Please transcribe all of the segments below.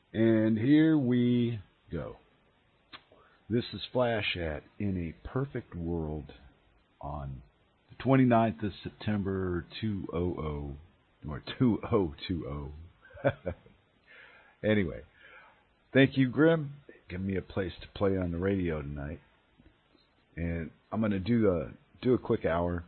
And here we go. This is Flash at In a Perfect World on the 29th of September 2000 or 2020. Anyway, thank you, Grim. Give me a place to play on the radio tonight. And I'm going to do a quick hour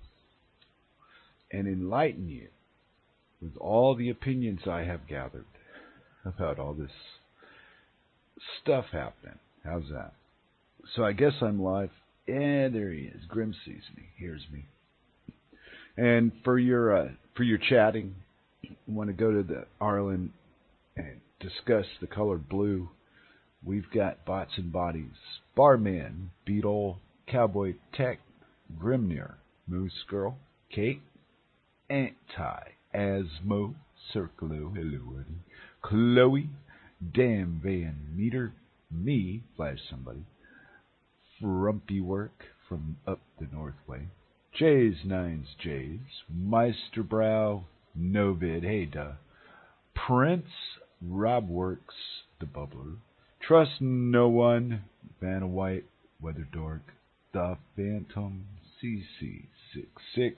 and enlighten you with all the opinions I have gathered about all this stuff happening. How's that? So I guess I'm live. Yeah, there he is. Grim sees me, hears me. And for your chatting, you want to go to the Arlen and discuss the color blue. We've got Bots and Bodies, Barman, Beetle, Cowboy Tech, Grimnir, Moose Girl, Kate, Anti, Asmo, Circlo, hello, buddy, Chloe, Dan Van Meter, me, Flash Somebody, Frumpy Work from up the North Way, J's Nines J's, Meisterbrow, Novid, hey duh, Prince, Rob Works, the Bubbler, Trust No One, Vanna White, Weather Dork, The Phantom, CC66,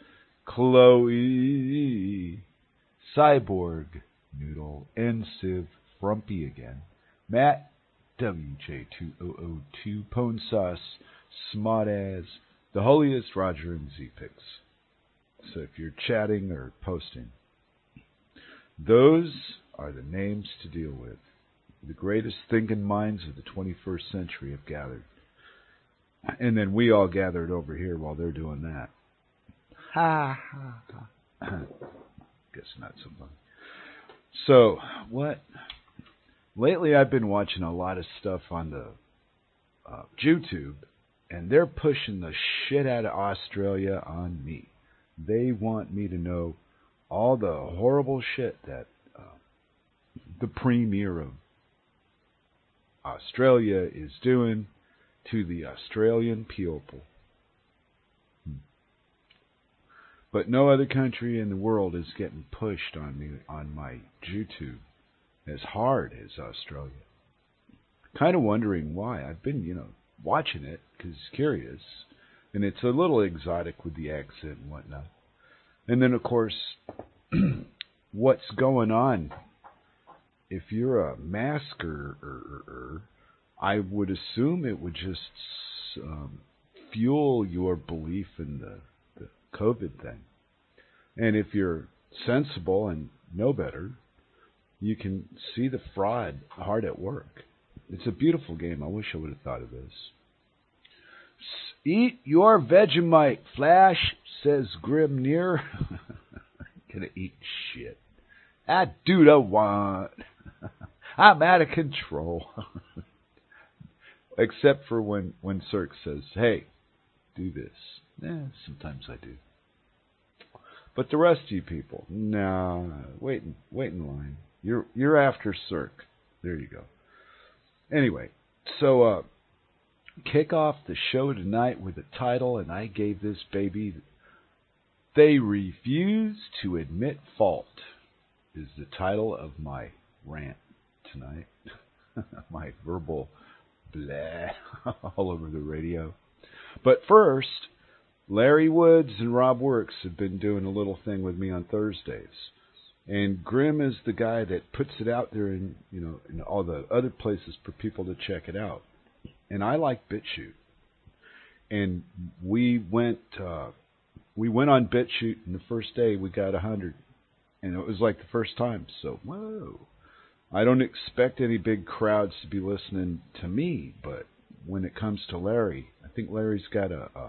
Chloe, Cyborg, Noodle, Civ, Frumpy again, Matt, WJ2002, Pone Sauce, Smodaz, The Holiest, Roger, and Z-Pix. So if you're chatting or posting, those are the names to deal with. The greatest thinking minds of the 21st century have gathered. And then we all gathered over here while they're doing that. Ha ha ha. Guess not so funny. So, what? Lately I've been watching a lot of stuff on the YouTube, and they're pushing the shit out of Australia on me. They want me to know all the horrible shit that the Premier of Australia is doing to the Australian people. But no other country in the world is getting pushed on me on my YouTube as hard as Australia. Kind of wondering why. I've been, watching it because curious, and it's a little exotic with the accent and whatnot. And then, of course, what's going on? If you're a masker, I would assume it would just fuel your belief in the COVID thing. And if you're sensible and know better, you can see the fraud hard at work. It's a beautiful game. I wish I would have thought of this. Eat your Vegemite, Flash, says Grimnir. Gonna eat shit. I do the want. I'm out of control. Except for when Cirque says, hey, do this. Sometimes I do. But the rest of you people, nah, wait in line. You're after Cirque. There you go. Anyway, so kick off the show tonight with a title, and I gave this baby, They Refuse to Admit Fault, is the title of my rant tonight. My verbal blah all over the radio. But first, Larry Woods and Rob Works have been doing a little thing with me on Thursdays. And Grim is the guy that puts it out there in all the other places for people to check it out. And I like BitChute. And we went on BitChute, and the first day we got 100. And it was like the first time. So, whoa. I don't expect any big crowds to be listening to me, but when it comes to Larry, I think Larry's got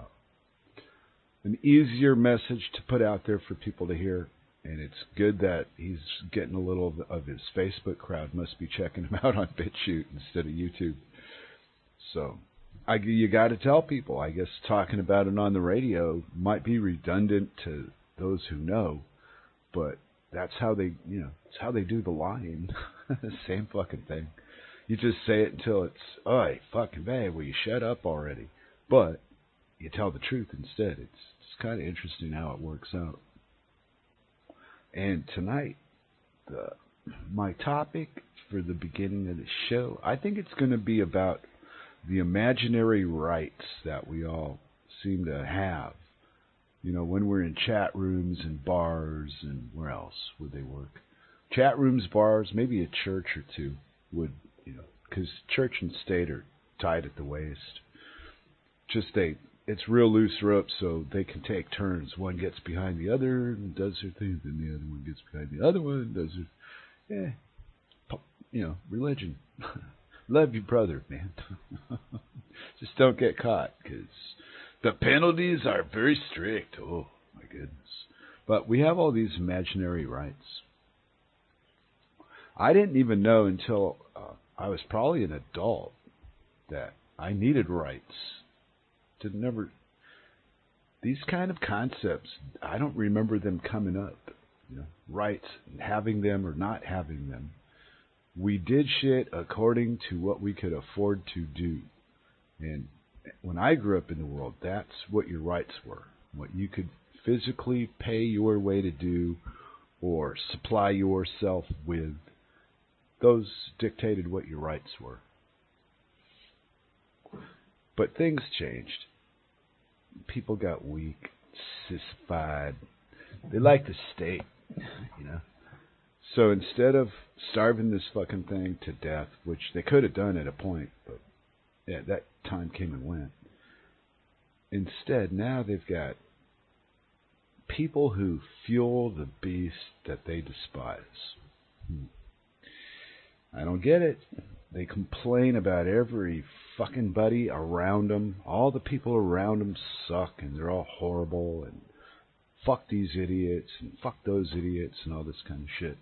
an easier message to put out there for people to hear. And it's good that he's getting a little of his Facebook crowd must be checking him out on BitChute instead of YouTube. So you got to tell people. I guess talking about it on the radio might be redundant to those who know, but that's how they, it's how they do the lying. Same fucking thing. You just say it until it's, oi, fucking bad, will you shut up already? But you tell the truth instead. It's kind of interesting how it works out. And tonight, my topic for the beginning of the show, I think it's going to be about the imaginary rights that we all seem to have. You know, when we're in chat rooms and bars and where else would they work? Chat rooms, bars, maybe a church or two would, you know, because church and state are tied at the waist. It's real loose rope, so they can take turns. One gets behind the other and does their thing, then the other one gets behind the other one and does their, religion. Love your brother, man. Just don't get caught, because the penalties are very strict. Oh, my goodness. But we have all these imaginary rights. I didn't even know until I was probably an adult that I needed rights. These kind of concepts, I don't remember them coming up. You know, rights, having them or not having them. We did shit according to what we could afford to do. And when I grew up in the world, that's what your rights were. What you could physically pay your way to do or supply yourself with. Those dictated what your rights were. But things changed. People got weak, sissified. They like the state, you know. So instead of starving this fucking thing to death, which they could have done at a point, but yeah, that time came and went. Instead, now they've got people who fuel the beast that they despise. I don't get it. They complain about every fucking buddy around them. All the people around them suck, and they're all horrible, and fuck these idiots, and fuck those idiots, and all this kind of shit.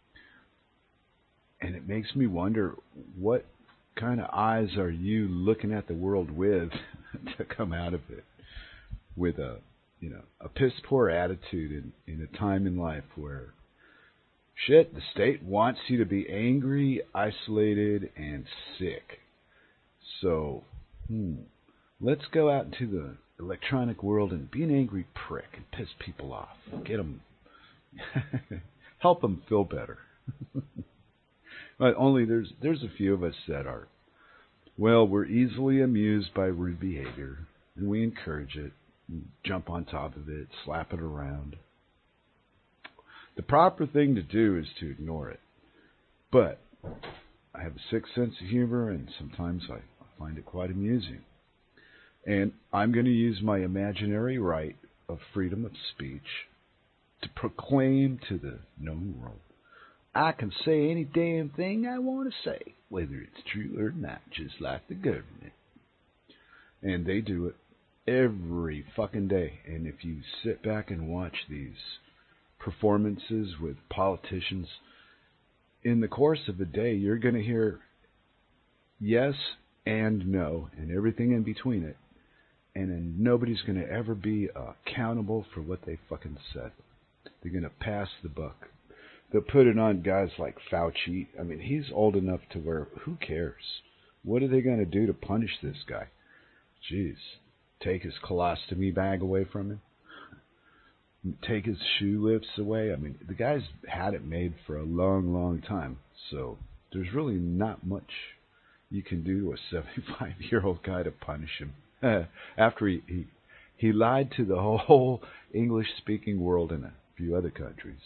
And it makes me wonder, what kind of eyes are you looking at the world with to come out of it? With a piss poor attitude in a time in life where shit, the state wants you to be angry, isolated, and sick. So, let's go out into the electronic world and be an angry prick and piss people off. Get them, help them feel better. But only there's a few of us that are, well, we're easily amused by rude behavior, and we encourage it, jump on top of it, slap it around. The proper thing to do is to ignore it. But I have a sick sense of humor, and sometimes I find it quite amusing. And I'm going to use my imaginary right of freedom of speech to proclaim to the known world, I can say any damn thing I want to say, whether it's true or not, just like the government. And they do it every fucking day. And if you sit back and watch these performances with politicians, in the course of a day, you're going to hear yes and no and everything in between it. And then nobody's going to ever be accountable for what they fucking said. They're going to pass the buck. They'll put it on guys like Fauci. I mean, he's old enough to where, who cares? What are they going to do to punish this guy? Jeez. Take his colostomy bag away from him? Take his shoe lifts away? I mean, the guy's had it made for a long, long time. So there's really not much you can do to a 75-year-old guy to punish him. After he lied to the whole English-speaking world and a few other countries.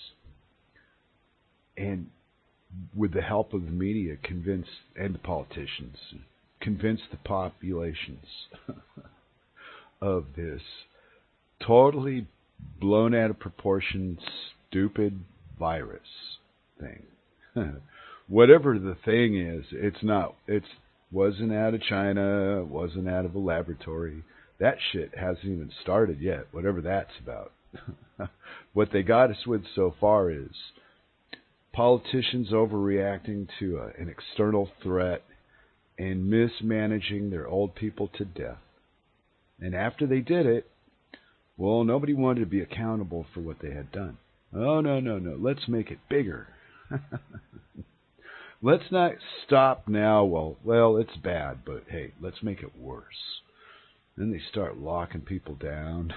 And with the help of the media, and the politicians, convinced the populations of this totally blown out of proportion, stupid virus thing. Whatever the thing is, it wasn't out of China, it wasn't out of a laboratory. That shit hasn't even started yet, whatever that's about. What they got us with so far is politicians overreacting to an external threat and mismanaging their old people to death. And after they did it, well, nobody wanted to be accountable for what they had done. Oh, no. Let's make it bigger. Let's not stop now. Well, it's bad, but hey, let's make it worse. Then they start locking people down.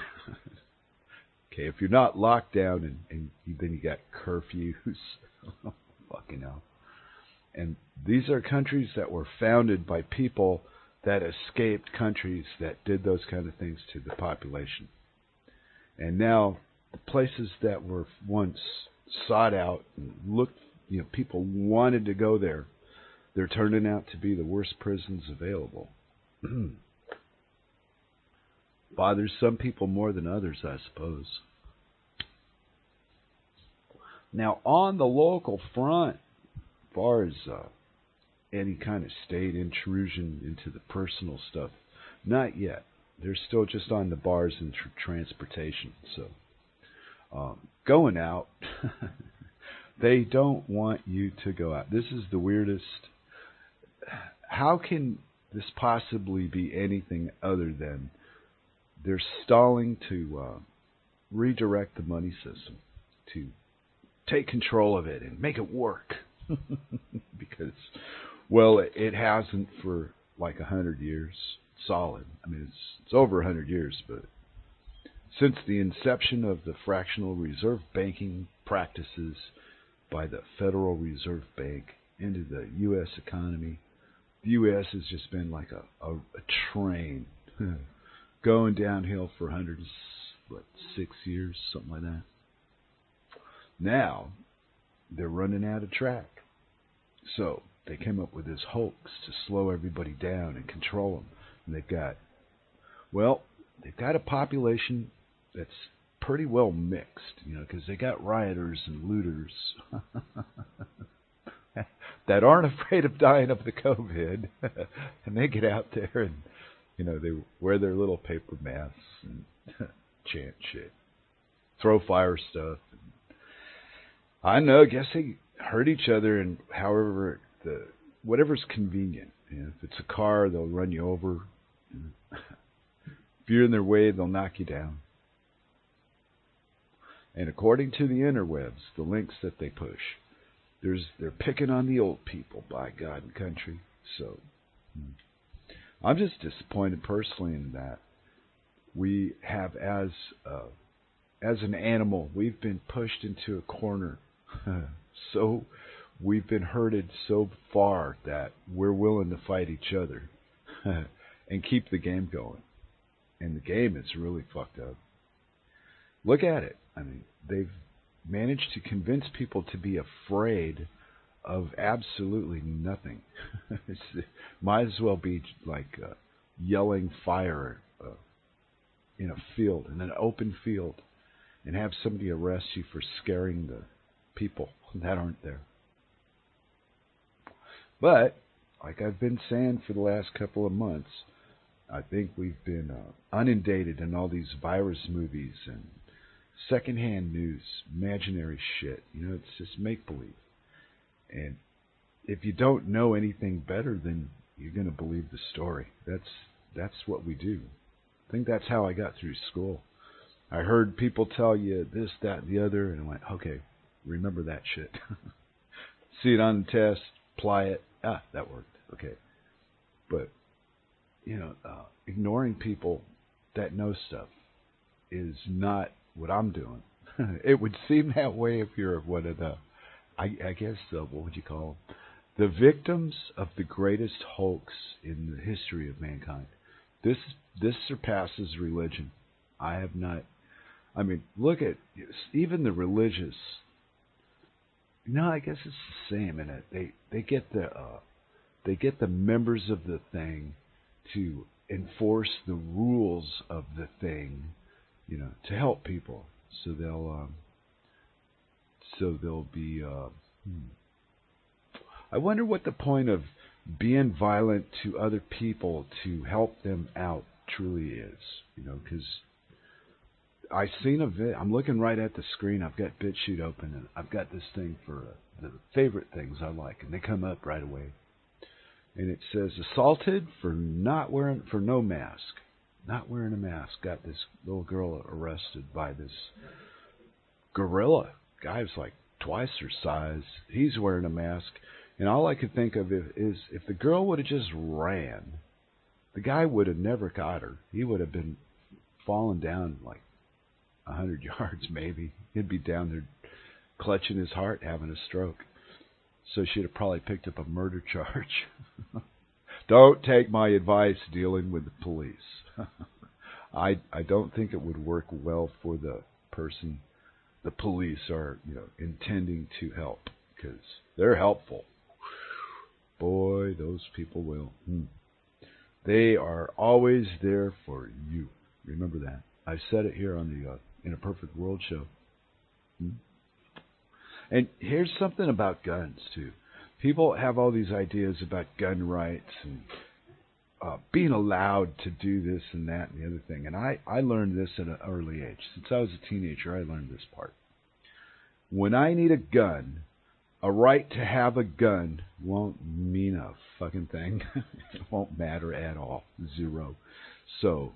Okay, if you're not locked down and then you got curfews. you know. And these are countries that were founded by people that escaped countries that did those kind of things to the population. And now the places that were once sought out and looked, you know, people wanted to go there, they're turning out to be the worst prisons available. Bothers some people more than others, I suppose. Now, on the local front, as far as any kind of state intrusion into the personal stuff, not yet. They're still just on the bars and transportation. So, going out, they don't want you to go out. This is the weirdest. How can this possibly be anything other than they're stalling to redirect the money system, to take control of it and make it work? Because, well, it hasn't for like 100 years solid. I mean, it's over 100 years, but since the inception of the fractional reserve banking practices by the Federal Reserve Bank into the U.S. economy, the U.S. has just been like a train going downhill for 6 years, something like that. Now, they're running out of track. So they came up with this hoax to slow everybody down and control them. And they've got a population that's pretty well mixed, you know, because they got rioters and looters that aren't afraid of dying of the COVID, and they get out there and, you know, they wear their little paper masks and chant shit, throw fire stuff. I know, I guess they hurt each other, and however whatever's convenient. You know, if it's a car, they'll run you over. If you're in their way, they'll knock you down. And according to the interwebs, the links that they push, they're picking on the old people, by God and country. So I'm just disappointed personally in that. We have, as an animal, we've been pushed into a corner. So we've been herded so far that we're willing to fight each other and keep the game going. And the game is really fucked up. Look at it. I mean, they've managed to convince people to be afraid of absolutely nothing. It might as well be like yelling fire in a field, in an open field, and have somebody arrest you for scaring the people that aren't there. But, like I've been saying for the last couple of months, I think we've been inundated in all these virus movies and secondhand news, imaginary shit. You know, it's just make-believe. And if you don't know anything better, then you're going to believe the story. That's what we do. I think that's how I got through school. I heard people tell you this, that, and the other, and I went, okay, remember that shit. See it on the test, apply it. Ah, that worked. Okay. But, you know, ignoring people that know stuff is not what I'm doing. It would seem that way if you're one of the, I guess, what would you call them? The victims of the greatest hoax in the history of mankind. This surpasses religion. I have not. I mean, look at even the religious. No, I guess it's the same in it. They get the members of the thing to enforce the rules of the thing, you know, to help people. So they'll be. I wonder what the point of being violent to other people to help them out truly is. You know, because I seen a vid. I'm looking right at the screen. I've got BitChute open, and I've got this thing for the favorite things I like, and they come up right away. And it says assaulted for no mask, not wearing a mask. Got this little girl arrested by this gorilla. Guy's like twice her size. He's wearing a mask, and all I could think of is if the girl would have just ran, the guy would have never got her. He would have been falling down like 100 yards maybe. He'd be down there clutching his heart, having a stroke. So she'd have probably picked up a murder charge. Don't take my advice dealing with the police. I don't think it would work well for the person the police are, intending to help, because they're helpful. Boy, those people will. They are always there for you. Remember that. I said it here on the In a Perfect World show. And here's something about guns, too. People have all these ideas about gun rights and being allowed to do this and that and the other thing. And I learned this at an early age. Since I was a teenager, I learned this part. When I need a gun, a right to have a gun won't mean a fucking thing. It won't matter at all. Zero. So,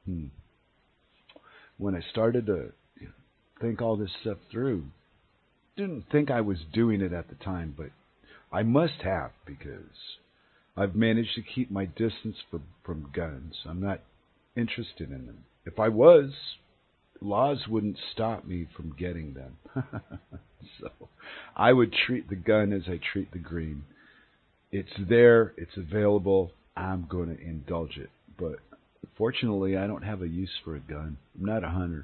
when I started to think all this stuff through, didn't think I was doing it at the time, but I must have, because I've managed to keep my distance from guns. I'm not interested in them. If I was, laws wouldn't stop me from getting them. So I would treat the gun as I treat the green. It's there. It's available. I'm going to indulge it. But fortunately, I don't have a use for a gun. I'm not a hunter.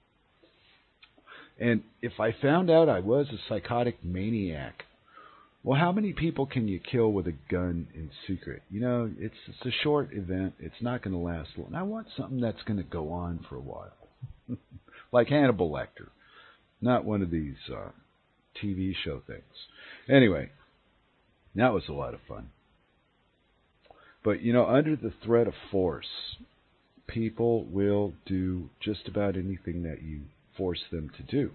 And if I found out I was a psychotic maniac, well, how many people can you kill with a gun in secret? It's a short event. It's not going to last long. I want something that's going to go on for a while. Like Hannibal Lecter. Not one of these TV show things. Anyway, that was a lot of fun. But, under the threat of force, people will do just about anything that you force them to do.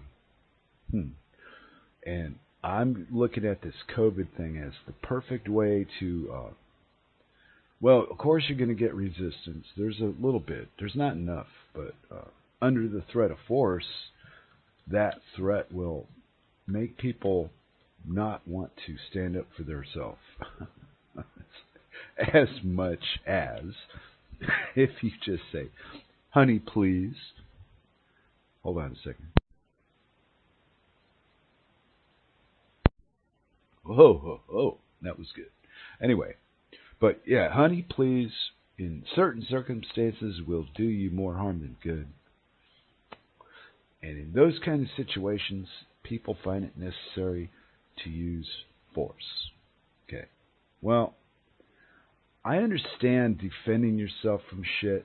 And I'm looking at this COVID thing as the perfect way to, well, of course you're going to get resistance. There's a little bit. There's not enough. But under the threat of force, that threat will make people not want to stand up for themselves. As much as if you just say, honey, please. Hold on a second. Oh, that was good. Anyway, but yeah, honey, please, in certain circumstances, will do you more harm than good. And in those kind of situations, people find it necessary to use force. Okay. Well, I understand defending yourself from shit,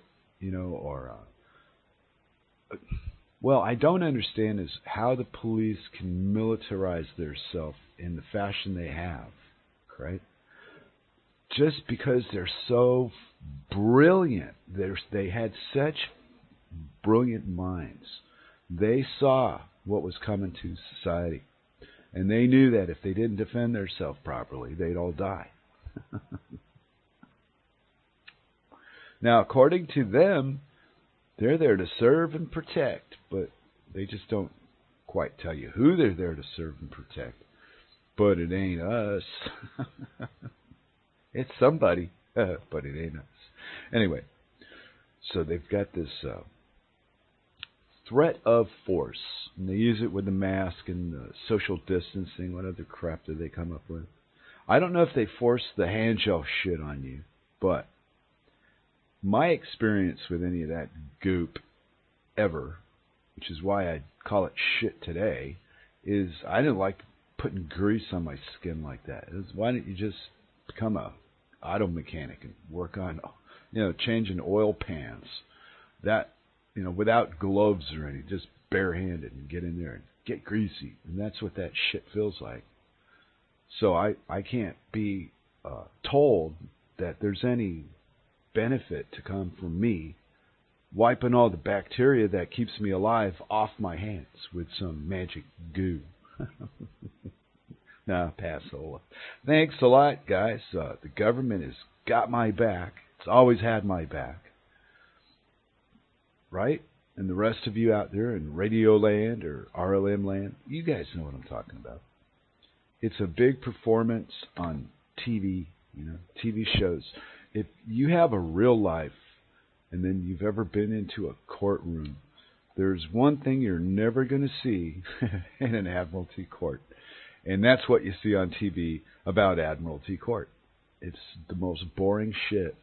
well, I don't understand is how the police can militarize themselves in the fashion they have, right? Just because they're so brilliant, they had such brilliant minds. They saw what was coming to society, and they knew that if they didn't defend themselves properly, they'd all die. Now, according to them, they're there to serve and protect, but they just don't quite tell you who they're there to serve and protect. But it ain't us. It's somebody, but it ain't us. Anyway, so they've got this threat of force, and they use it with the mask and the social distancing. What other crap do they come up with? I don't know if they force the hand gel shit on you, but my experience with any of that goop ever, which is why I call it shit today, is I didn't like putting grease on my skin like that. It was, why don't you just become a auto mechanic and work on, changing oil pans, that, without gloves or anything, just barehanded and get in there and get greasy. And that's what that shit feels like. So I can't be told that there's any benefit to come from me wiping all the bacteria that keeps me alive off my hands with some magic goo. Nah, Passola. Thanks a lot, guys. The government has got my back. It's always had my back. Right? And the rest of you out there in Radio Land or RLM Land, you guys know what I'm talking about. It's a big performance on TV, TV shows. If you have a real life and then you've ever been into a courtroom, there's one thing you're never going to see in an admiralty court, And that's what you see on TV about Admiralty Court. It's the most boring shit.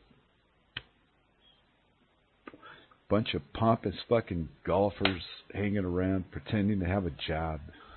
Bunch of pompous fucking golfers hanging around pretending to have a job.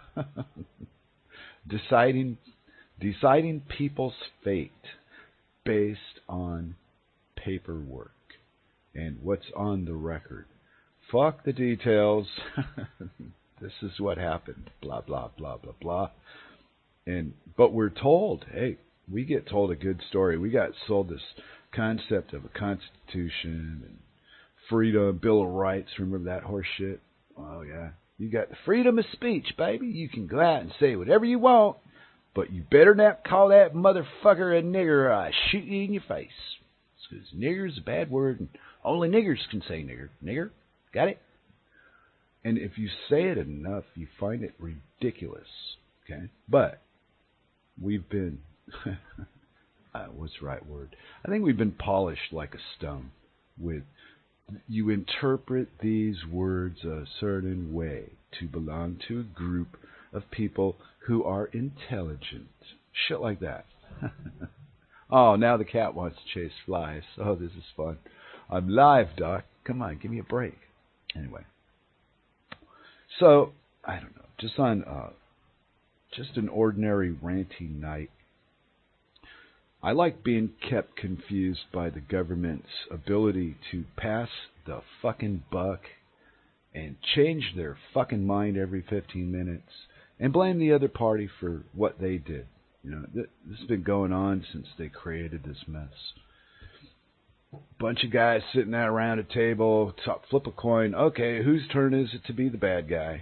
Deciding people's fate based on paperwork and what's on the record. Fuck the details. This is what happened. Blah, blah, blah, blah, blah. But we're told, hey, we get told a good story. We got sold this concept of a constitution and freedom, Bill of Rights. Remember that horse shit? Oh, yeah. You got the freedom of speech, baby. You can go out and say whatever you want, but you better not call that motherfucker a nigger or I shoot you in your face. Because nigger is a bad word, and only niggers can say nigger. Nigger? Got it? And if you say it enough, you find it ridiculous. Okay? But we've been, what's the right word? I think we've been polished like a stone. You interpret these words a certain way to belong to a group of people who are intelligent. Shit like that. Oh, now the cat wants to chase flies. Oh, this is fun. I'm live, Doc. Come on, give me a break. Anyway. So, I don't know. Just on just an ordinary ranty night, I like being kept confused by the government's ability to pass the fucking buck and change their fucking mind every 15 minutes and blame the other party for what they did. You know, this has been going on since they created this mess. Bunch of guys sitting there around a table, flip a coin. Okay, whose turn is it to be the bad guy?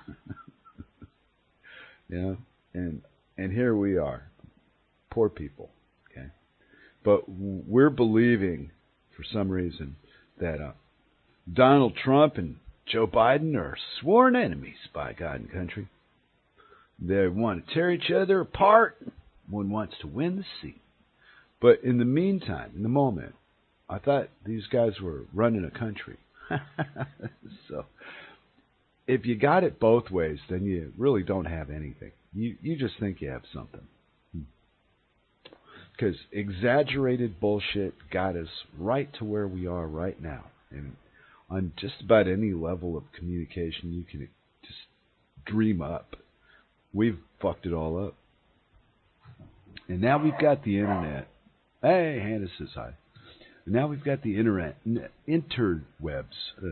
You know, and here we are, poor people. Okay, but we're believing for some reason that Donald Trump and Joe Biden are sworn enemies by God and country. They want to tear each other apart. One wants to win the seat. But in the meantime, in the moment, I thought these guys were running a country. So if you got it both ways, then you really don't have anything. You just think you have something. Because exaggerated bullshit got us right to where we are right now. And on just about any level of communication you can just dream up, we've fucked it all up. And now we've got the internet. Hey, Hannah says hi. Now we've got the interwebs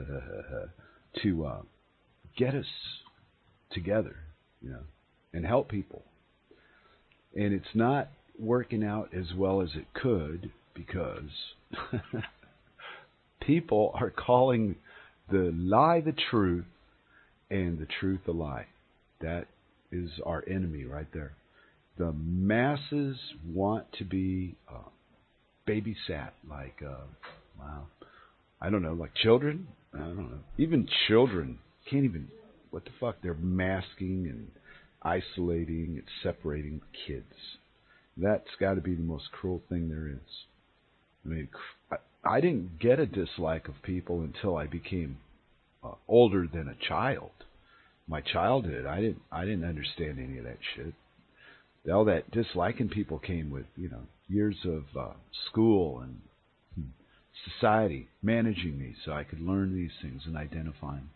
to get us together, you know, and help people. And it's not working out as well as it could because people are calling the lie the truth and the truth a lie. That is our enemy right there. The masses want to be babysat like, wow, I don't know, like children? I don't know. Even children can't even, what the fuck? They're masking and isolating and separating kids. That's got to be the most cruel thing there is. I mean, I didn't get a dislike of people until I became older than a child. My childhood, I didn't understand any of that shit. All that disliking people came with, you know, years of school and society managing me so I could learn these things and identify them.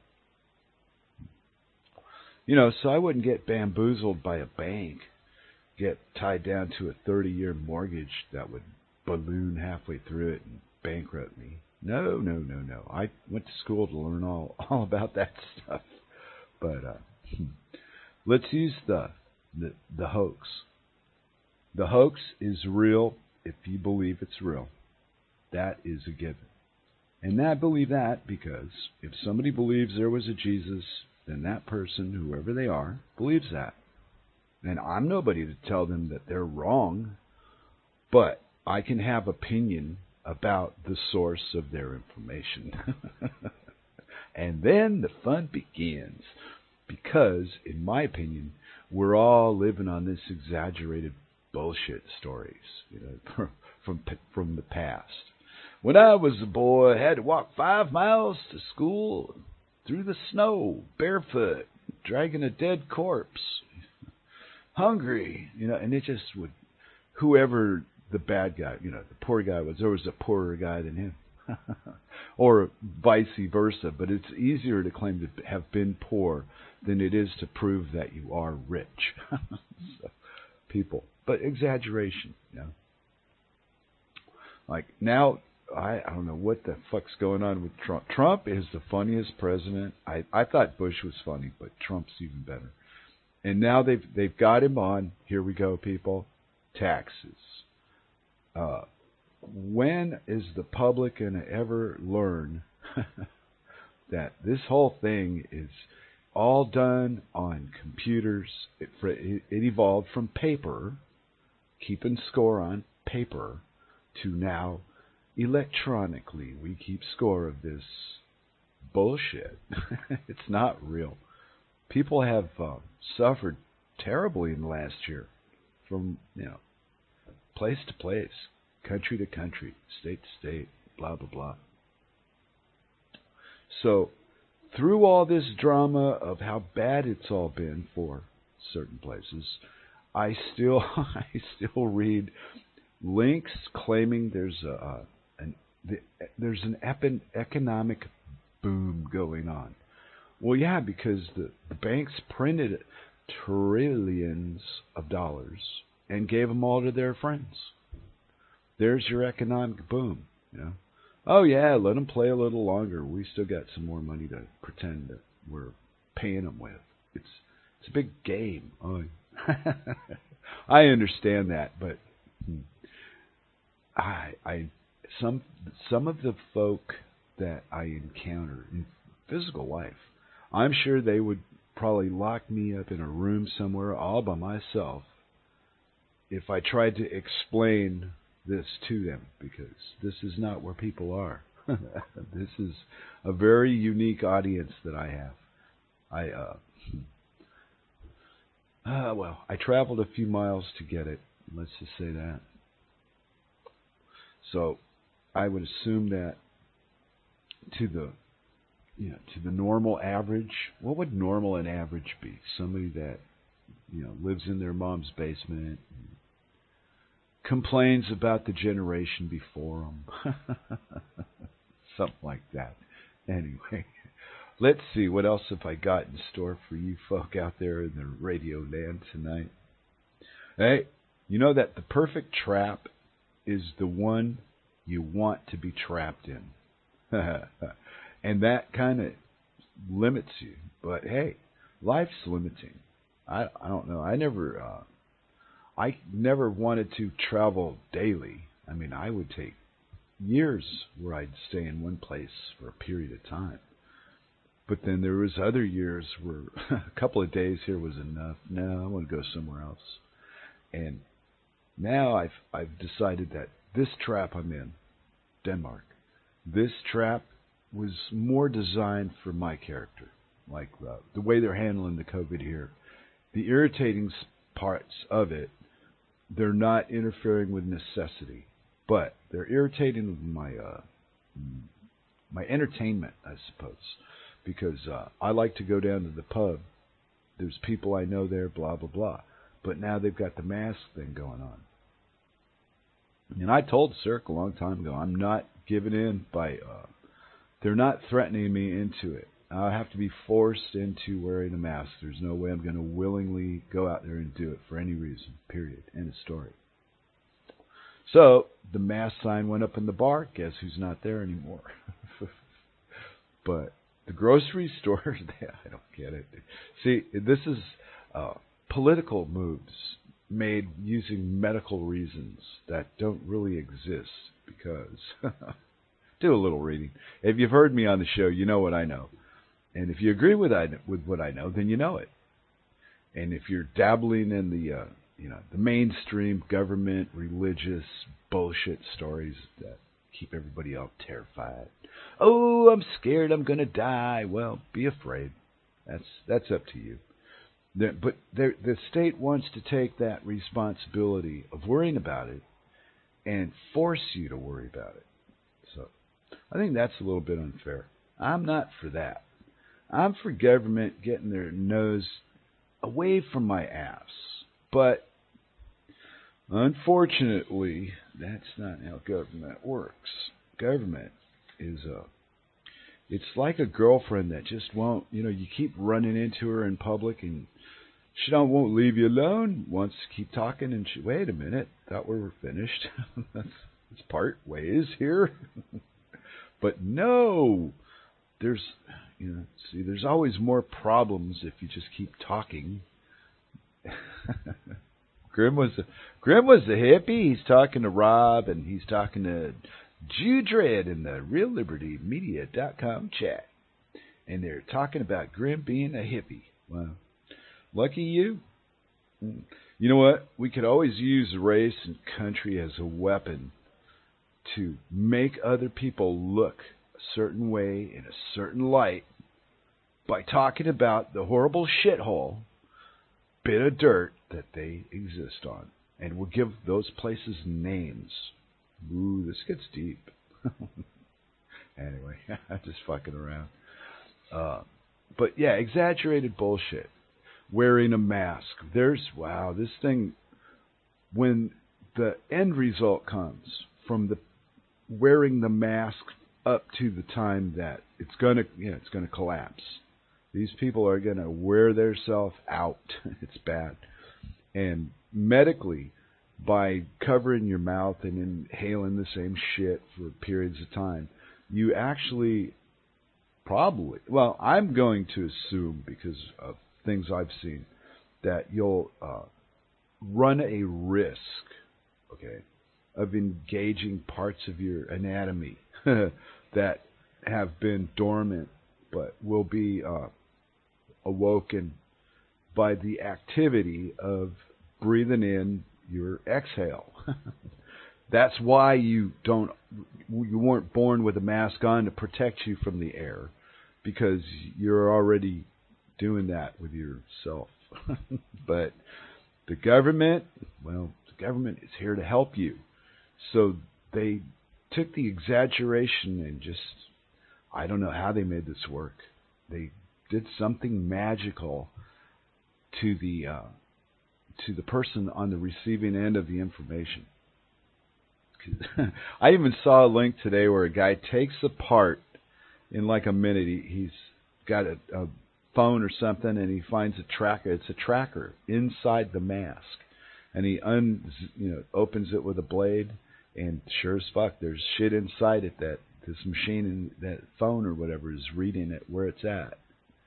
You know, so I wouldn't get bamboozled by a bank, get tied down to a 30-year mortgage that would balloon halfway through it and bankrupt me. No. I went to school to learn all about that stuff. But let's use the hoax. The hoax is real if you believe it's real. That is a given. And I believe that because if somebody believes there was a Jesus, then that person, whoever they are, believes that. And I'm nobody to tell them that they're wrong, but I can have opinion about the source of their information. And then the fun begins. Because, in my opinion, we're all living on this exaggerated bullshit stories, you know, from the past. When I was a boy, I had to walk 5 miles to school through the snow, barefoot, dragging a dead corpse. hungry, and it just would, whoever the bad guy, the poor guy was, there was a poorer guy than him. Or vice versa, but it's easier to claim to have been poor than it is to prove that you are rich. So, people, but exaggeration, Like now, I don't know what the fuck's going on with Trump. Trump is the funniest president. I thought Bush was funny, but Trump's even better. And now they've got him on. Here we go, people. Taxes. When is the public going to ever learn that this whole thing is all done on computers? It evolved from paper, keeping score on paper, to now electronically. We keep score of this bullshit. It's not real. People have suffered terribly in the last year, from place to place, country to country, state to state, blah blah blah. So through all this drama of how bad it's all been for certain places, I still read links claiming there's an economic boom going on. Well, yeah, because the banks printed trillions of dollars and gave them all to their friends. There's your economic boom. Oh yeah, let them play a little longer. We still got some more money to pretend that we're paying them with. It's a big game. Oh, I understand that, but some of the folk that I encounter in physical life, I'm sure they would probably lock me up in a room somewhere all by myself if I tried to explain this to them, because this is not where people are. This is a very unique audience that I have. I traveled a few miles to get it. Let's just say that. So I would assume that to the normal average, what would normal and average be? Somebody that lives in their mom's basement, complains about the generation before them, something like that. Anyway, let's see what else have I got in store for you folk out there in the radio land tonight. Hey, you know that the perfect trap is the one you want to be trapped in. And that kind of limits you. But hey, life's limiting. I don't know. I never wanted to travel daily. I mean, I would take years where I'd stay in one place for a period of time. But then there was other years where a couple of days here was enough. No, I want to go somewhere else. And now I've decided that this trap I'm in, Denmark, this trap was more designed for my character. Like the way they're handling the COVID here. The irritating parts of it, they're not interfering with necessity, but they're irritating with my entertainment, I suppose, because I like to go down to the pub. There's people I know there, blah, blah, blah. But now they've got the mask thing going on. And I told Cirque a long time ago, I'm not giving in by... they're not threatening me into it. I have to be forced into wearing a mask. There's no way I'm going to willingly go out there and do it for any reason, period. End of story. So, the mask sign went up in the bar. Guess who's not there anymore? But the grocery store, I don't get it. See, this is political moves made using medical reasons that don't really exist because... Do a little reading. If you've heard me on the show, you know what I know. And if you agree with what I know, then you know it. And if you're dabbling in the mainstream government religious bullshit stories that keep everybody all terrified. Oh, I'm scared I'm going to die. Well, be afraid. That's up to you. But the state wants to take that responsibility of worrying about it and force you to worry about it. So I think that's a little bit unfair. I'm not for that. I'm for government getting their nose away from my ass, But unfortunately, that's not how government works. Government is it's like a girlfriend that just won't, you keep running into her in public and she won't leave you alone. Wants to keep talking and wait a minute, thought we were finished. That's part ways here. But no, there's, there's always more problems if you just keep talking. Grim was the hippie. He's talking to Rob, and he's talking to Jew Dread in the RealLibertyMedia.com chat. And they're talking about Grim being a hippie. Wow. Lucky you. You know what? We could always use race and country as a weapon to make other people look a certain way in a certain light by talking about the horrible shithole bit of dirt that they exist on. And we'll give those places names. Ooh, this gets deep. Anyway, I'm just fucking around. But yeah, exaggerated bullshit. Wearing a mask. This thing, when the end result comes from the wearing the mask up to the time that it's gonna collapse. These people are gonna wear themselves out. It's bad. And medically, by covering your mouth and inhaling the same shit for periods of time, you actually probably, well, I'm going to assume because of things I've seen, that you'll run a risk, okay, of engaging parts of your anatomy that have been dormant but will be awoken by the activity of breathing in your exhale. That's why you weren't born with a mask on to protect you from the air, because you're already doing that with yourself. But the government is here to help you. So they took the exaggeration and just, I don't know how they made this work. They did something magical to the person on the receiving end of the information. I even saw a link today where a guy takes apart in like a minute. He's got a phone or something, and he finds a tracker. It's a tracker inside the mask, and he opens it with a blade, and sure as fuck, there's shit inside it that this machine and that phone or whatever is reading it where it's at.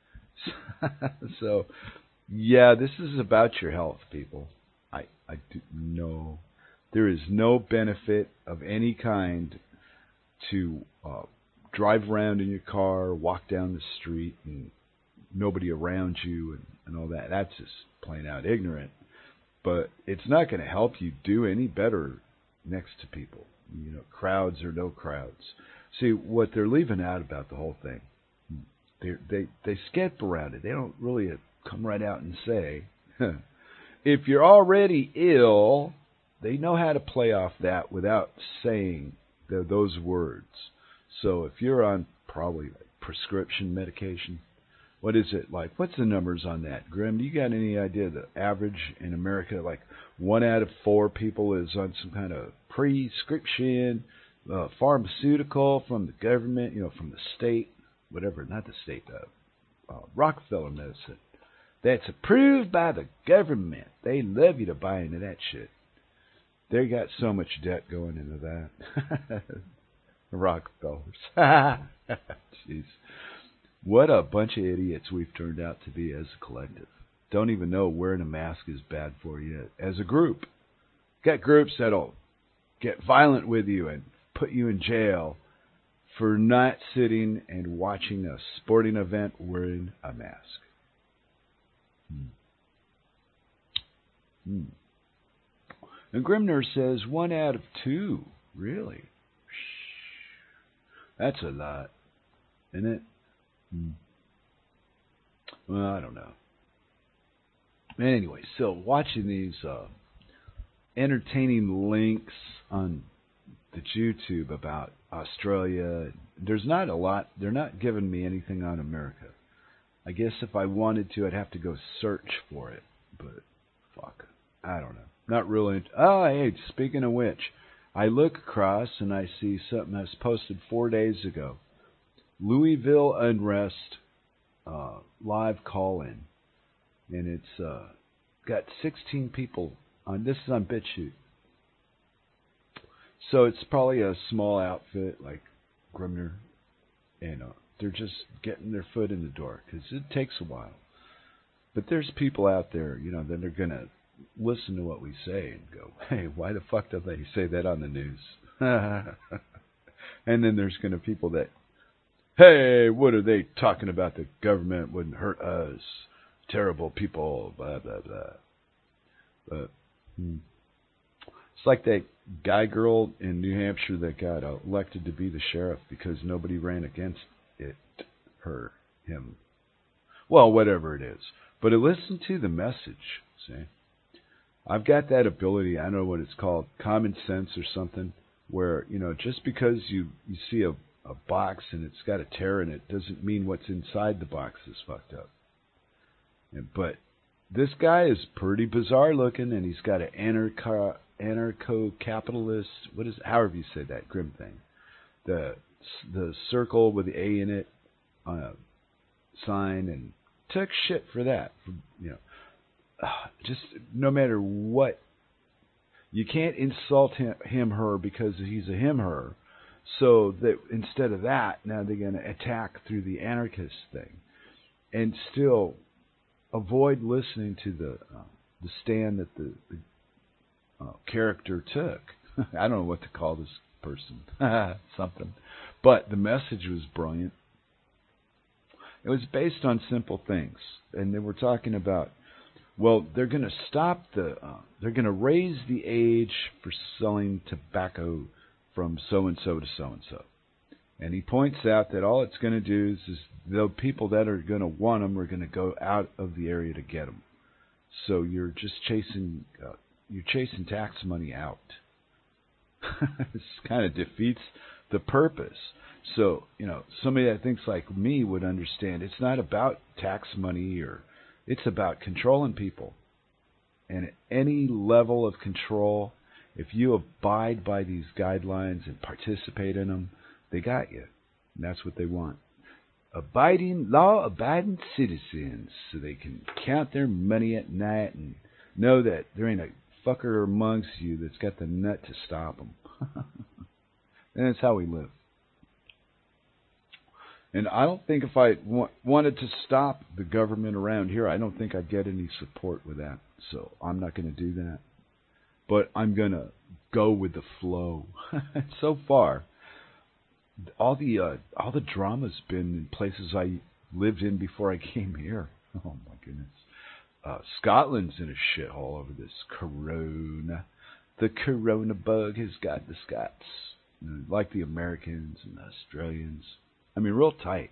So, yeah, this is about your health, people. I do know there is no benefit of any kind to drive around in your car, walk down the street, and nobody around you and all that. That's just plain out ignorant. But it's not going to help you do any better next to people. Crowds or no crowds. See, what they're leaving out about the whole thing, they skip around it. They don't really come right out and say, if you're already ill, they know how to play off that without saying those words. So if you're on probably like prescription medication, what is it like? What's the numbers on that, Grim? Do you got any idea? The average in America, like 1 out of 4 people is on some kind of prescription pharmaceutical from the government, from the state, whatever, not the state, Rockefeller medicine. That's approved by the government. They love you to buy into that shit. They got so much debt going into that. Rockefellers. Jeez. What a bunch of idiots we've turned out to be as a collective. Don't even know wearing a mask is bad for you as a group. Got groups that'll get violent with you and put you in jail for not sitting and watching a sporting event wearing a mask. And Grimner says 1 out of 2. Really? That's a lot, isn't it? Well, I don't know. Anyway, so watching these entertaining links on the YouTube about Australia, there's not a lot. They're not giving me anything on America. I guess if I wanted to, I'd have to go search for it. But fuck, I don't know. Not really. Oh, hey, speaking of which, I look across and I see something that's posted 4 days ago. Louisville unrest live call-in, and it's got 16 people on. This is on BitChute, so it's probably a small outfit like Grimner, and they're just getting their foot in the door because it takes a while. But there's people out there, that are gonna listen to what we say and go, "Hey, why the fuck don't they say that on the news?" And then there's gonna people that, "Hey, what are they talking about? The government wouldn't hurt us. Terrible people, blah, blah, blah." But it's like that girl in New Hampshire that got elected to be the sheriff because nobody ran against him. Well, whatever it is. But listen to the message, see? I've got that ability, I don't know what it's called, common sense or something, where, just because you see a box and it's got a tear in it doesn't mean what's inside the box is fucked up. But this guy is pretty bizarre looking, and he's got an anarcho-capitalist, however you say that grim thing, the circle with the A in it on a sign, and took shit for that. Just no matter what, you can't insult him, her, because he's a him, her. So that instead of that, now they're going to attack through the anarchist thing, and still avoid listening to the stand that the character took. I don't know what to call this person, something, but the message was brilliant. It was based on simple things, and they were talking about, well, they're going to stop they're going to raise the age for selling tobacco from so-and-so to so-and-so. And he points out that all it's going to do is the people that are going to want them are going to go out of the area to get them. So you're just chasing tax money out. This kind of defeats the purpose. So, somebody that thinks like me would understand it's not about tax money, it's about controlling people. And at any level of control, if you abide by these guidelines and participate in them, they got you. And that's what they want. Law-abiding citizens, so they can count their money at night and know that there ain't a fucker amongst you that's got the nut to stop them. And that's how we live. And I don't think if I wanted to stop the government around here, I don't think I'd get any support with that. So I'm not going to do that. But I'm going to go with the flow. So far, all the drama's been in places I lived in before I came here. Oh my goodness. Scotland's in a shithole over this corona. The corona bug has got the Scots, like the Americans and the Australians. I mean, real tight.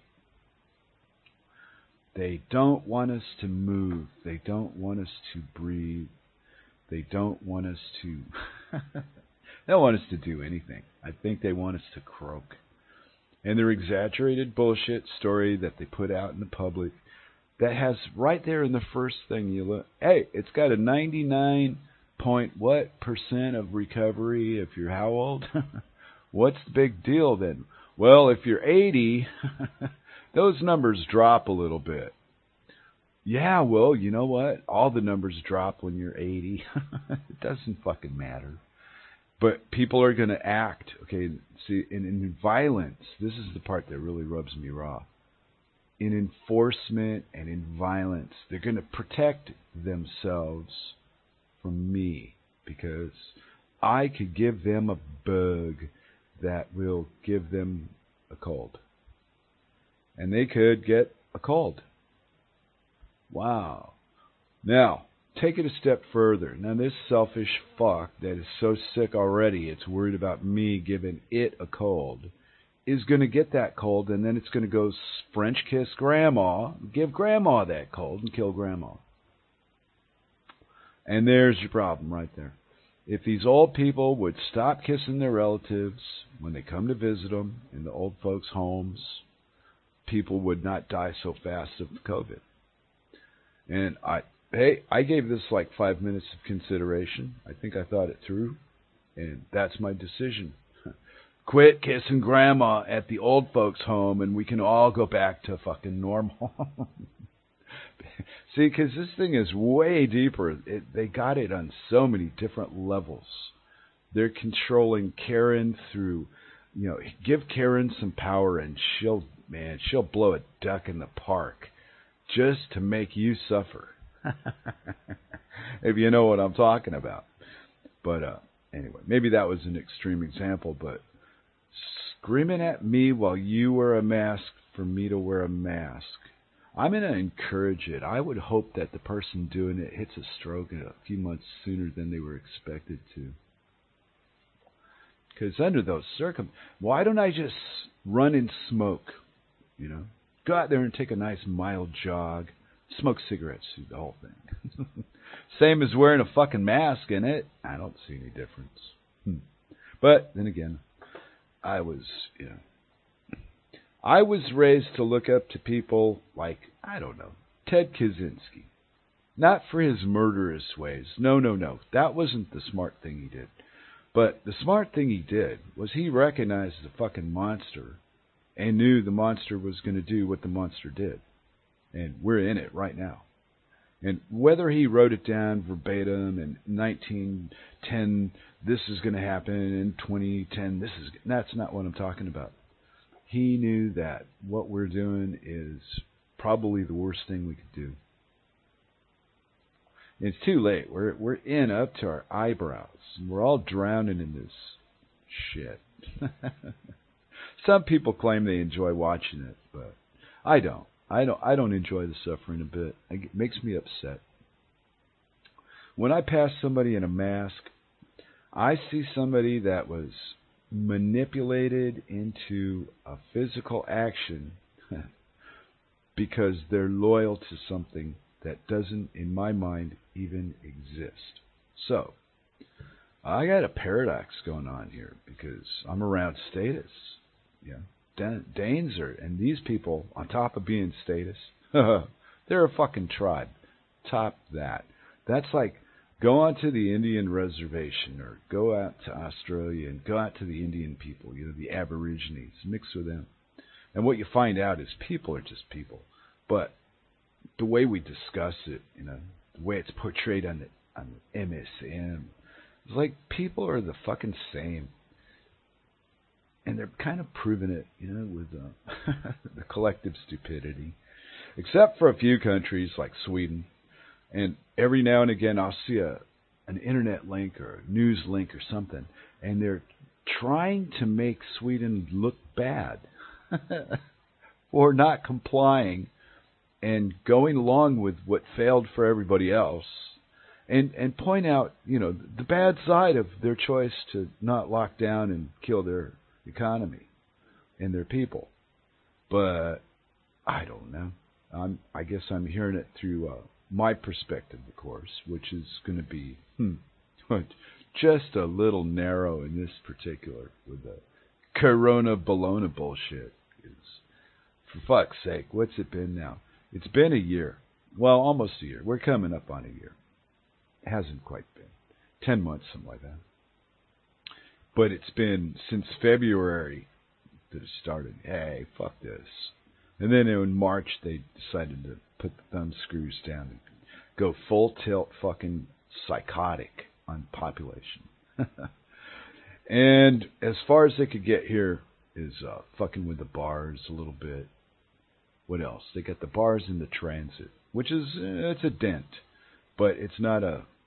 They don't want us to move. They don't want us to breathe. They don't want us to... they don't want us to do anything. I think they want us to croak. And their exaggerated bullshit story that they put out in the public, that has right there in the first thing you look... Hey, it's got a 99 point what percent of recovery if you're how old? What's the big deal then? Well, if you're 80, those numbers drop a little bit. Yeah, well, you know what? All the numbers drop when you're 80. It doesn't fucking matter. But people are going to act. Okay, see, in violence, this is the part that really rubs me raw. In enforcement and in violence, they're going to protect themselves from me because I could give them a bug that will give them a cold. And they could get a cold. Wow. Now, take it a step further. Now, this selfish fuck that is so sick already, it's worried about me giving it a cold, is going to get that cold, and then it's going to go French kiss Grandma, give Grandma that cold, and kill Grandma. And there's your problem right there. If these old people would stop kissing their relatives when they come to visit them in the old folks' homes, people would not die so fast of COVID. And hey, I gave this like 5 minutes of consideration. I think I thought it through, and that's my decision. Quit kissing Grandma at the old folks' home, and we can all go back to fucking normal. See, because this thing is way deeper. They got it on so many different levels. They're controlling Karen through, give Karen some power, and she'll blow a duck in the park just to make you suffer. If you know what I'm talking about. But anyway, maybe that was an extreme example, but screaming at me while you wear a mask for me to wear a mask, I'm going to encourage it. I would hope that the person doing it hits a stroke a few months sooner than they were expected to. Because under those circumstances, why don't I just run and smoke? Go out there and take a nice mild jog. Smoke cigarettes through the whole thing. Same as wearing a fucking mask in it. I don't see any difference. But then again, I was raised to look up to people like, I don't know, Ted Kaczynski. Not for his murderous ways. No. That wasn't the smart thing he did. But the smart thing he did was he recognized the fucking monster and knew the monster was going to do what the monster did. And we're in it right now. And whether he wrote it down verbatim in 1910, this is going to happen, in 2010, that's not what I'm talking about. He knew that what we're doing is probably the worst thing we could do. It's too late. We're in up to our eyebrows. We're all drowning in this shit. Some people claim they enjoy watching it, but I don't. I don't enjoy the suffering a bit. It makes me upset. When I pass somebody in a mask, I see somebody that was manipulated into a physical action because they're loyal to something that doesn't, in my mind, even exist. So, I got a paradox going on here because I'm around status. Danes and these people, on top of being status, they're a fucking tribe. Top that. That's like, go out to the Indian reservation or go out to Australia and go out to the Indian people, the Aborigines, mix with them. And what you find out is people are just people. But the way we discuss it, the way it's portrayed on the MSM, it's like people are the fucking same. And they're kind of proving it, with the collective stupidity. Except for a few countries like Sweden. And every now and again I'll see an internet link or a news link or something. And they're trying to make Sweden look bad for not complying and going along with what failed for everybody else. And point out, the bad side of their choice to not lock down and kill their economy and their people. But I don't know. I guess I'm hearing it through my perspective, of course, which is going to be just a little narrow in this particular with the Corona Bologna bullshit. For fuck's sake, what's it been now? It's been a year. Well, almost a year. We're coming up on a year. It hasn't quite been. 10 months, something like that. But it's been since February that it started. Hey, fuck this. And then in March, they decided to put the thumb screws down and go full tilt fucking psychotic on population. And as far as they could get here is fucking with the bars a little bit. What else? They got the bars in the transit, which is, it's a dent. But it's not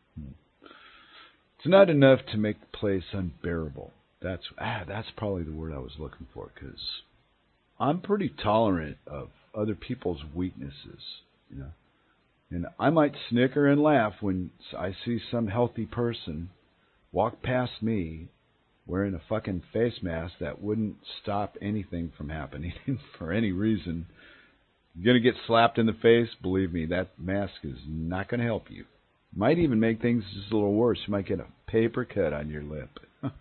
enough to make the place unbearable. That's probably the word I was looking for, because I'm pretty tolerant of other people's weaknesses, And I might snicker and laugh when I see some healthy person walk past me wearing a fucking face mask that wouldn't stop anything from happening for any reason. You're going to get slapped in the face, believe me, that mask is not going to help you. Might even make things just a little worse. You might get a paper cut on your lip.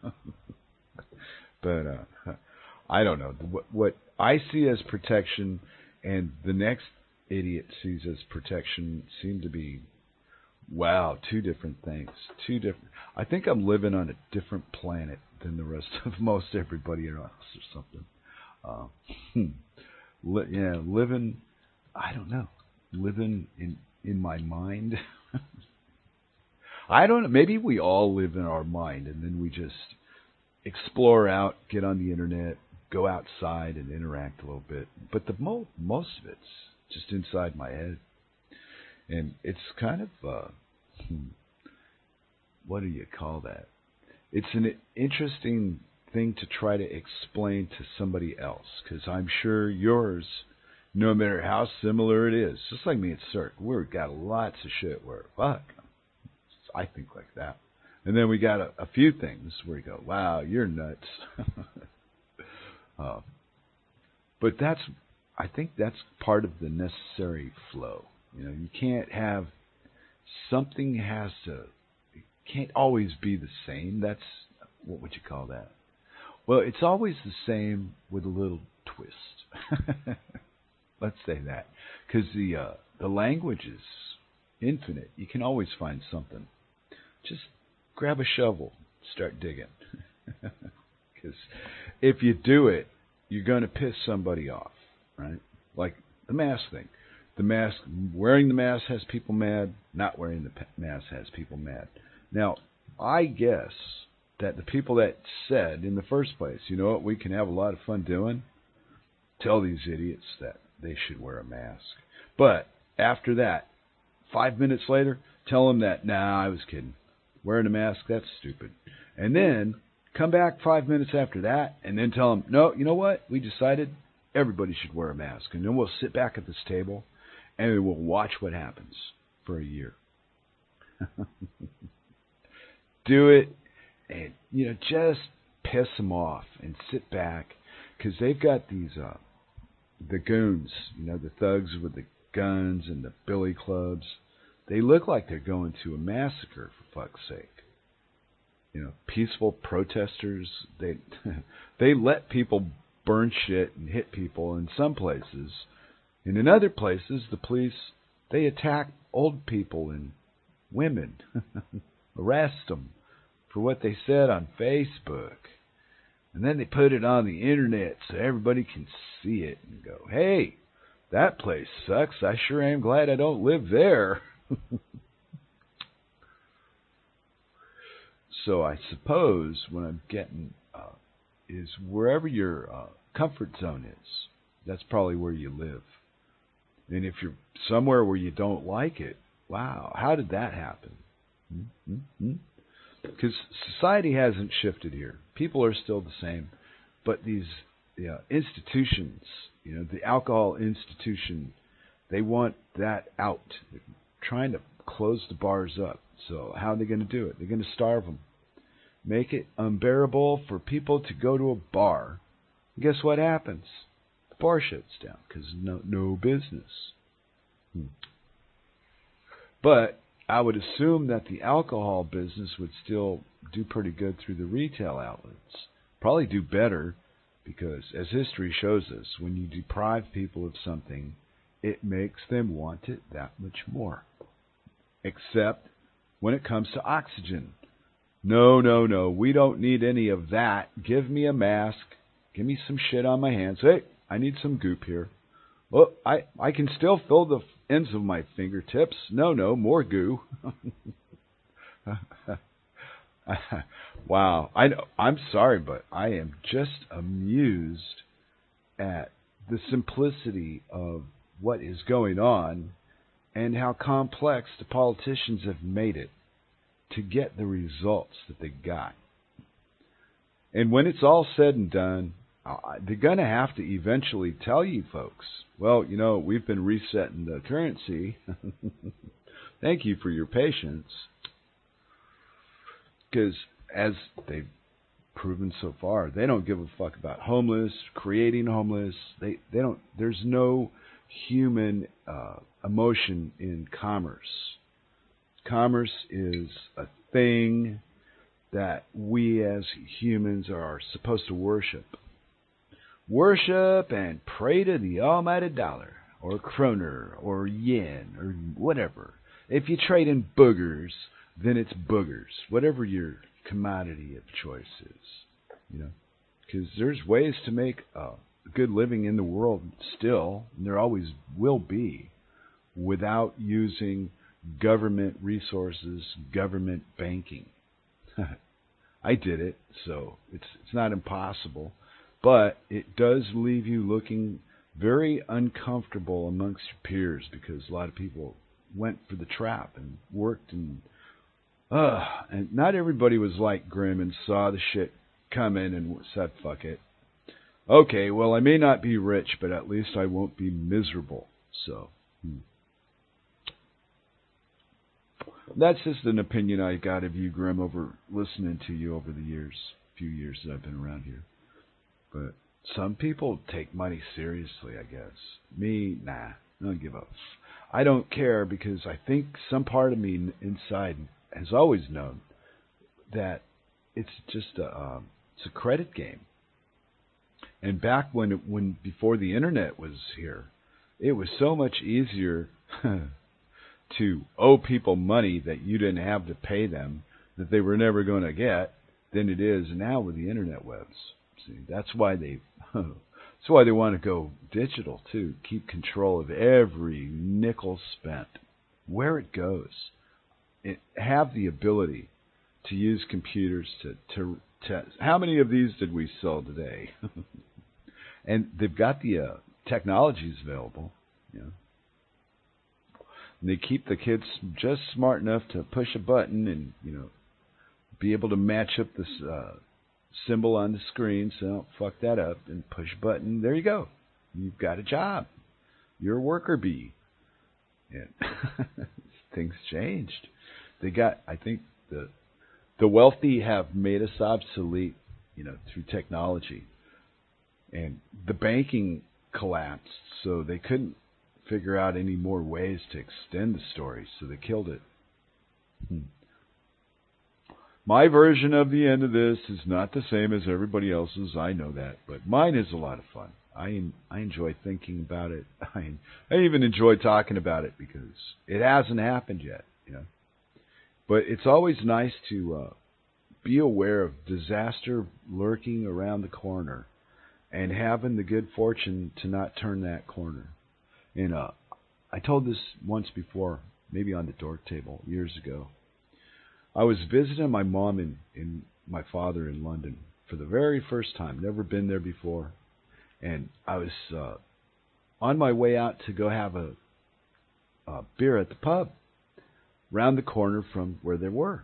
But I don't know. What I see as protection and the next idiot sees as protection seem to be Wow, two different things. Two different. I think I'm living on a different planet than the rest of most everybody else or something. Uh, yeah, living. I don't know. Living in my mind. I don't know. Maybe we all live in our mind, and then we just explore out, get on the internet, go outside, and interact a little bit. But the most of it's just inside my head, and it's kind of what do you call that? It's an interesting thing to try to explain to somebody else, because I'm sure yours, no matter how similar it is, just like me and Cirque, we've got lots of shit where fuck, I think like that. And then we got a few things where you go, wow, you're nuts. uh, but I think that's part of the necessary flow. You can't have, something has to, it can't always be the same. That's, what would you call that? Well, it's always the same with a little twist. Let's say that. Because the language is infinite. You can always find something. Just grab a shovel, start digging. Because if you do it, you're going to piss somebody off, right? Like the mask thing. Wearing the mask has people mad. Not wearing the mask has people mad. Now, I guess that the people that said in the first place, you know what, we can have a lot of fun doing, tell these idiots that they should wear a mask. But after that, 5 minutes later, tell them that, nah, I was kidding. Wearing a mask, that's stupid. And then come back 5 minutes after that and then tell them, no, you know what? We decided everybody should wear a mask. And then we'll sit back at this table and we'll watch what happens for a year. Do it and, just piss them off and sit back, because they've got these, the goons, the thugs with the guns and the billy clubs. They look like they're going to a massacre, for fuck's sake. Peaceful protesters, they let people burn shit and hit people in some places. And in other places, the police, they attack old people and women, arrest them for what they said on Facebook. And then they put it on the internet so everybody can see it and go, hey, that place sucks. I sure am glad I don't live there. So I suppose what I'm getting is wherever your comfort zone is, that's probably where you live. And if you're somewhere where you don't like it, wow, how did that happen? Because society hasn't shifted here. People are still the same. But these institutions, the alcohol institution, they want that out. They're trying to close the bars up. So how are they going to do it? They're going to starve them. Make it unbearable for people to go to a bar. And guess what happens? The bar shuts down because no business. But I would assume that the alcohol business would still do pretty good through the retail outlets. Probably do better because, as history shows us, when you deprive people of something, it makes them want it that much more. Except when it comes to oxygen. No, we don't need any of that. Give me a mask. Give me some shit on my hands. Hey, I need some goop here. Well, I can still feel the ends of my fingertips. No, more goo. Wow. I'm sorry, but I am just amused at the simplicity of what is going on and how complex the politicians have made it to get the results that they got. And when it's all said and done, they're going to have to eventually tell you folks, well, we've been resetting the currency. Thank you for your patience. Because as they've proven so far, they don't give a fuck about homeless, creating homeless. They don't. There's no human emotion in commerce. Commerce is a thing that we as humans are supposed to worship. Worship and pray to the almighty dollar, or kroner, or yen, or whatever. If you trade in boogers, then it's boogers, whatever your commodity of choice is. You know, because there's ways to make a good living in the world still, and there always will be, without using government resources, government banking. I did it, so it's not impossible, but it does leave you looking very uncomfortable amongst your peers because a lot of people went for the trap and worked and not everybody was like Grimm and saw the shit coming and said fuck it. Okay, well I may not be rich, but at least I won't be miserable. So that's just an opinion I got of you, Grimm, over listening to you over the few years that I've been around here. But some people take money seriously, I guess. Me, nah, I don't give up. I don't care because I think some part of me inside has always known that it's just it's a credit game. And back when before the internet was here, it was so much easier to owe people money that you didn't have to pay them, that they were never going to get, than it is now with the internet webs. See, that's why they want to go digital too. Keep control of every nickel spent, where it goes. Have the ability to use computers to test. How many of these did we sell today? And they've got the technologies available, you know. And they keep the kids just smart enough to push a button and, you know, be able to match up this symbol on the screen, so don't fuck that up, and push a button. There you go. You've got a job. You're a worker bee. And things changed. They got, I think, the wealthy have made us obsolete, you know, through technology. And the banking collapsed, so they couldn't figure out any more ways to extend the story, so they killed it. My version of the end of this is not the same as everybody else's, I know that, but mine is a lot of fun. I enjoy thinking about it. I even enjoy talking about it because it hasn't happened yet, you know. But it's always nice to be aware of disaster lurking around the corner and having the good fortune to not turn that corner. And I told this once before, maybe on the dork table years ago. I was visiting my mom and my father in London for the very first time. Never been there before. And I was on my way out to go have a beer at the pub round the corner from where they were.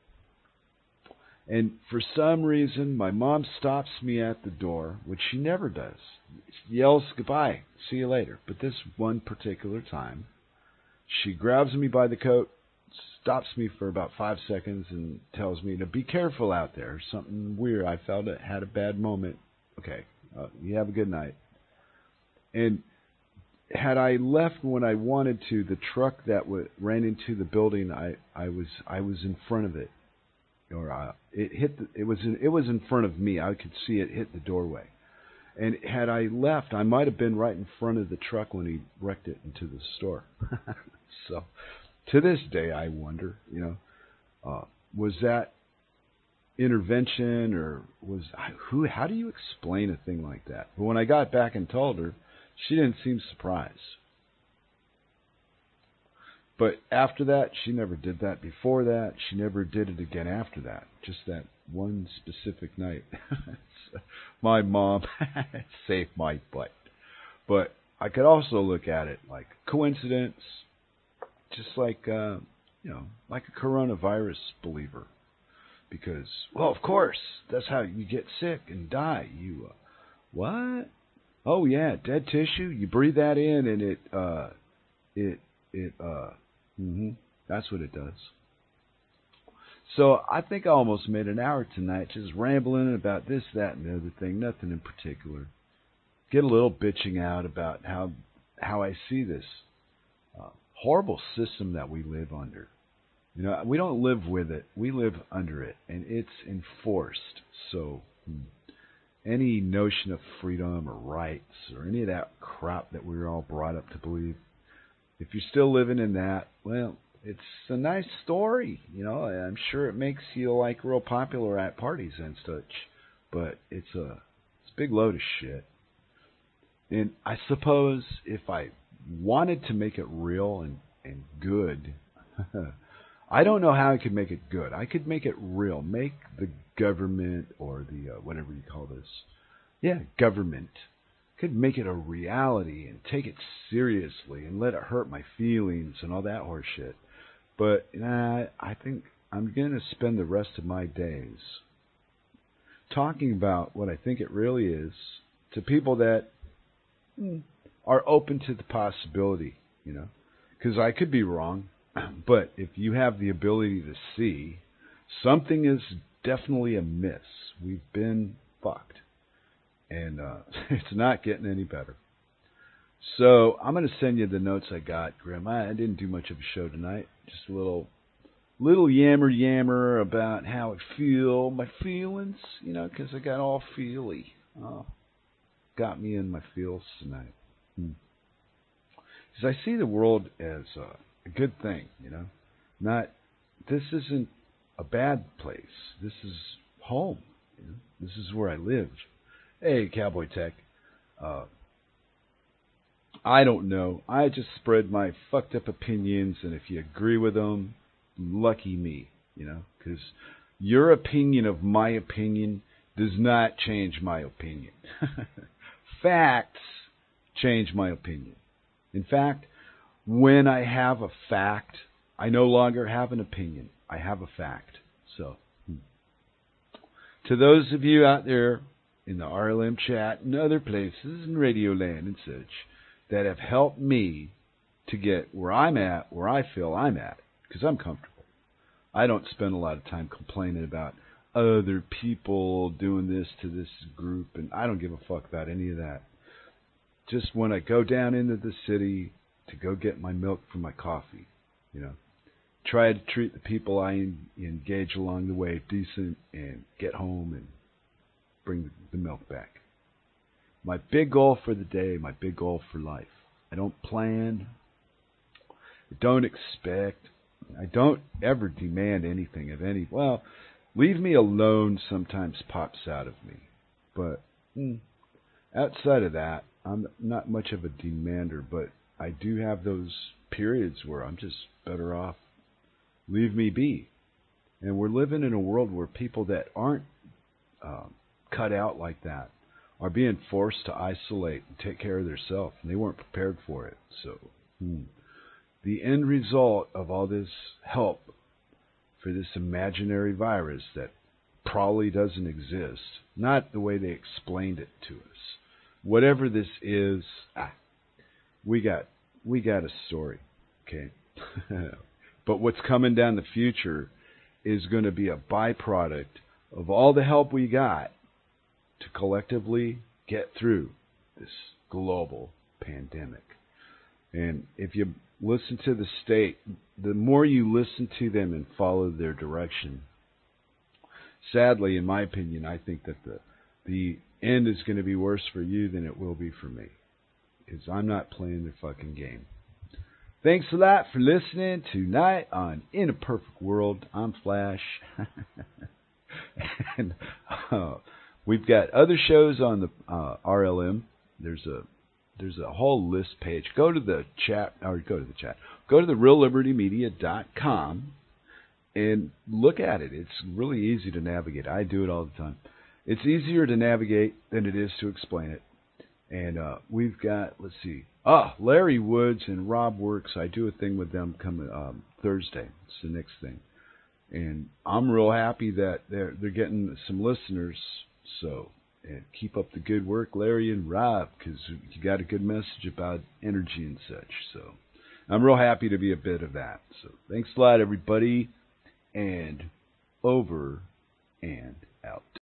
And for some reason, my mom stops me at the door, which she never does. She yells, "Goodbye, see you later." But this one particular time, she grabs me by the coat, stops me for about 5 seconds, and tells me to be careful out there. Something weird. I felt it, had a bad moment. Okay, you have a good night. And had I left when I wanted to, the truck that ran into the building, I was in front of it. Or it was in front of me. I could see it hit the doorway. And had I left, I might have been right in front of the truck when he wrecked it into the store. So, to this day, I wonder, you know, was that intervention or how do you explain a thing like that? But when I got back and told her, she didn't seem surprised. But after that, she never did that. Before that, she never did it again after that. Just that one specific night. My mom saved my butt. But I could also look at it like coincidence, just like, you know, like a coronavirus believer. Because, well, of course, that's how you get sick and die. You, what? Oh, yeah, dead tissue. You breathe that in and that's what it does. So I think I almost made an hour tonight just rambling about this, that, and the other thing. Nothing in particular. Get a little bitching out about how I see this horrible system that we live under. You know, we don't live with it. We live under it, and it's enforced. So any notion of freedom or rights or any of that crap that we were all brought up to believe, if you're still living in that, well, it's a nice story, I'm sure it makes you like real popular at parties and such, but it's a big load of shit. And I suppose if I wanted to make it real and good, I don't know how I could make it good. I could make it real. Make the government or the whatever you call this, government. Could make it a reality and take it seriously and let it hurt my feelings and all that horse shit. But I think I'm going to spend the rest of my days talking about what I think it really is to people that are open to the possibility, because I could be wrong, but if you have the ability to see, something is definitely amiss. We've been fucked, and it's not getting any better. So I'm going to send you the notes I got, Grim. I didn't do much of a show tonight, just a little yammer about how I feel, my feelings, because I got all feely. Got me in my feels tonight. Because I see the world as a good thing, Not, this isn't a bad place. This is home. This is where I live. Hey, Cowboy Tech. I don't know. I just spread my fucked up opinions, and if you agree with them, lucky me, Because your opinion of my opinion does not change my opinion. Facts change my opinion. In fact, when I have a fact, I no longer have an opinion. I have a fact. So, to those of you out there in the RLM chat and other places in Radio Land and such that have helped me to get where I'm at, where I feel I'm at, because I'm comfortable. I don't spend a lot of time complaining about other people doing this to this group, and I don't give a fuck about any of that. Just when I go down into the city to go get my milk for my coffee, try to treat the people I engage along the way decent and get home and bring the milk back. My big goal for the day, my big goal for life. I don't plan. I don't expect. I don't ever demand anything of any. Well, leave me alone sometimes pops out of me. But outside of that, I'm not much of a demander, but I do have those periods where I'm just better off. Leave me be. And we're living in a world where people that aren't cut out like that are being forced to isolate and take care of themselves, and they weren't prepared for it. So, the end result of all this help for this imaginary virus that probably doesn't exist, not the way they explained it to us. Whatever this is, we got a story, okay? But what's coming down the future is going to be a byproduct of all the help we got to collectively get through this global pandemic. And if you listen to the state, the more you listen to them and follow their direction, sadly, in my opinion, I think that the end is going to be worse for you than it will be for me. Because I'm not playing their fucking game. Thanks a lot for listening tonight on In a Perfect World. I'm Flash. And we've got other shows on the RLM. There's a whole list page. Go to the chat. Go to the reallibertymedia.com and look at it. It's really easy to navigate. I do it all the time. It's easier to navigate than it is to explain it. And we've got, Larry Woods and Rob Works. I do a thing with them coming Thursday. It's the next thing. And I'm real happy that they're getting some listeners. So keep up the good work, Larry and Rob, because you got a good message about energy and such. So I'm real happy to be a bit of that. So thanks a lot, everybody. And over and out.